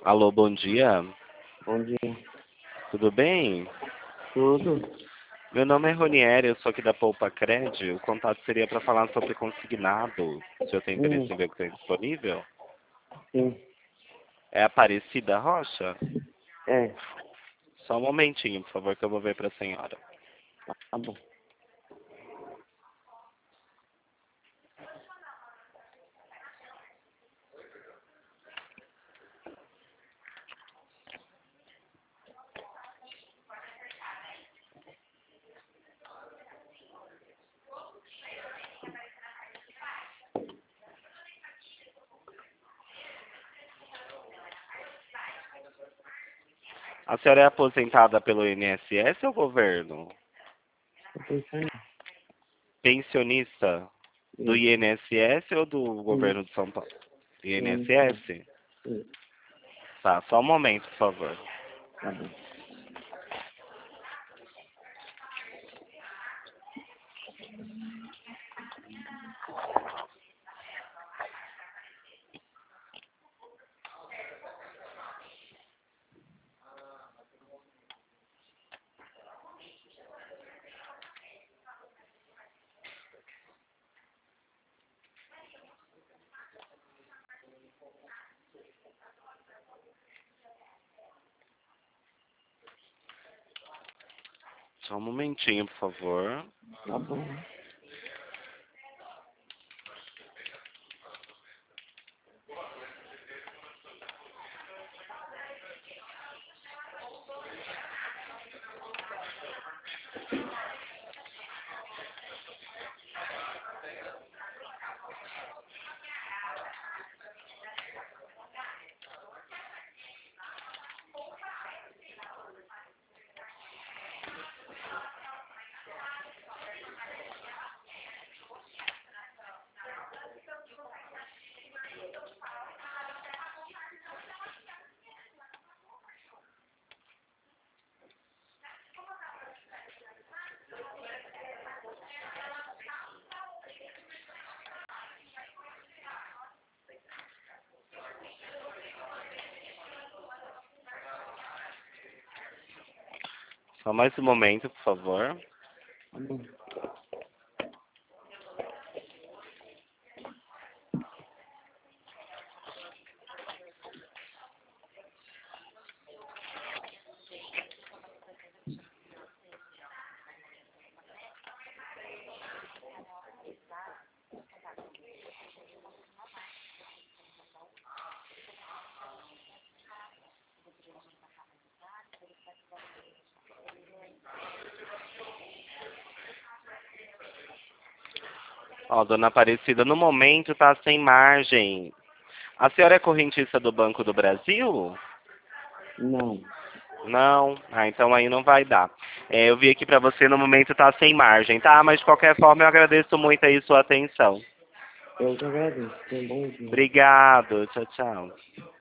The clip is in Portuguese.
Alô, bom dia. Bom dia. Tudo bem? Tudo? Meu nome é Ronieri, eu sou aqui da Poupa Cred. O contato seria para falar sobre consignado. Se eu tenho interesse em ver o que tem disponível. Sim. É Aparecida Rocha? É, Só um momentinho, por favor, que eu vou ver para a senhora. tá bom. A senhora é aposentada pelo INSS ou governo? Tô pensando. Pensionista do Isso. INSS ou do governo de São Paulo? INSS? Isso. Tá, só um momento, por favor. Tá bom. Só um momentinho, por favor. Tá bom. Só mais um momento, por favor. Tá bom. Ó, dona Aparecida, no momento tá sem margem. A senhora é correntista do Banco do Brasil? Não. Não? Ah, então aí não vai dar. É, eu vi aqui pra você, no momento tá sem margem, tá? Mas de qualquer forma eu agradeço muito aí sua atenção. Eu que agradeço. Tenha um bom dia. Obrigado. Tchau, tchau.